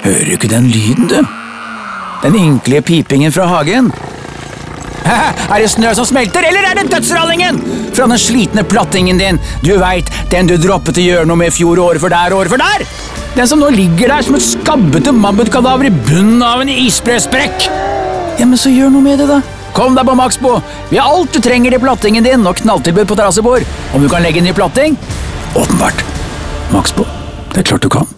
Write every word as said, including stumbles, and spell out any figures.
Hører du ikke den lyden, du? Den ynkelige pipingen fra hagen. Er det snø som smelter, eller er det dødsrallingen? Fra den slitne plattingen din. Du vet, den du droppet å gjøre noe med i fjor, året for der, året for der. Den som nå ligger der som et skabbete mammutkadaver i bunnen av en isbresprekk. Ja, men så gjør noe med det da. Kom deg på Maxbo. Vi har alt du trenger til plattingen din og knalltilbud på terrassebord. Om du kan legge den i platting? Åpenbart. Maxbo, det er klart du kan.